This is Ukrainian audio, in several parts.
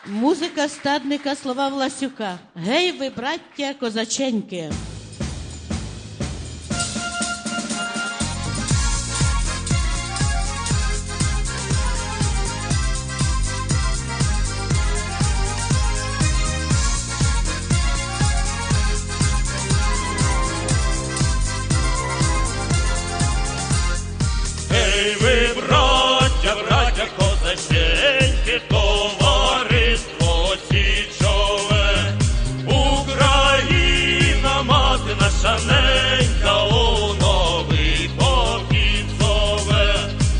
Музика стадника, слова Власюка. Гей, ви, браття козаченьки! Гей, ви, браття козаченьки, товариство січове, Україна, мати наша ненька, у новий похід зове.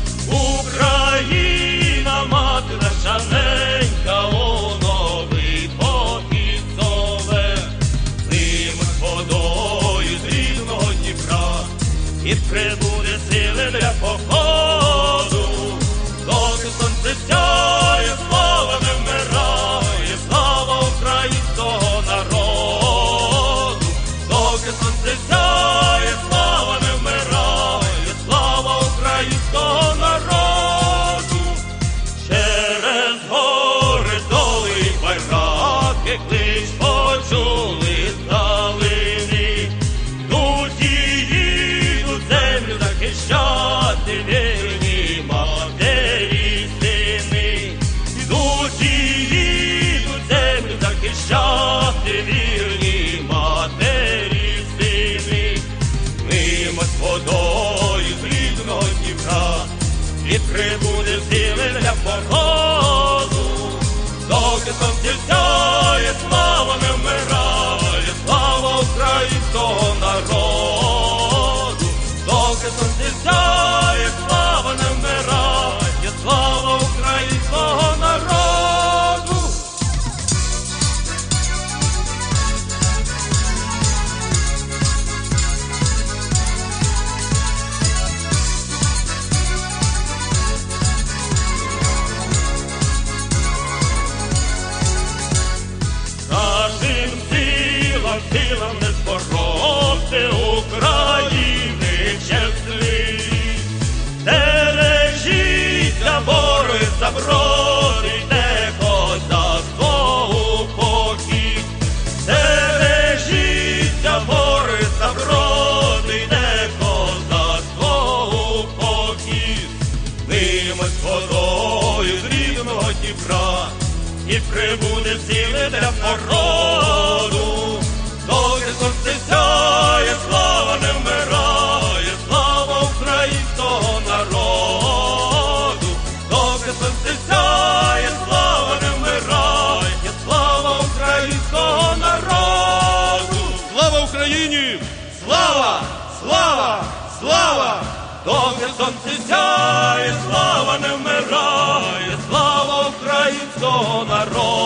Україна, мати наша ненька, у новий похід зове. Цим водою з рідного Дніпра і прибуде сили для походу, доки сонце сяє, слава не вмирає, слава українського народу. Доки сонце сяє, слава не вмирає, слава українського народу. Через гори, доли й байраки клич почули здалині. Тут їдуть землю захищати вірні матері сини. Йдуть і їдуть землю захищати вірні матері сини. Мимо з водою з рідного Дніпра і прибуде сили для походу, доки сонце сяє, слава не вмирає, слава українського народу. Доки сонце сяє, слава не вмирає, слава українського народу. Нашим силам не спороти України чесні. Стережіться, бори заброди, йде козацтво у похід. Стережіться, бори заброди, йде козацтво у похід. Мимо з водою з рідного Дніпра і прибуде сили для народу, доки сонце сяє, слава не вмирає, слава українського народу. Доки сонце сяє, слава не вмирає, слава українського народу. Слава Україні! Слава! Слава! Слава! Доки сонце сяє, слава не вмирає, слава українського народу.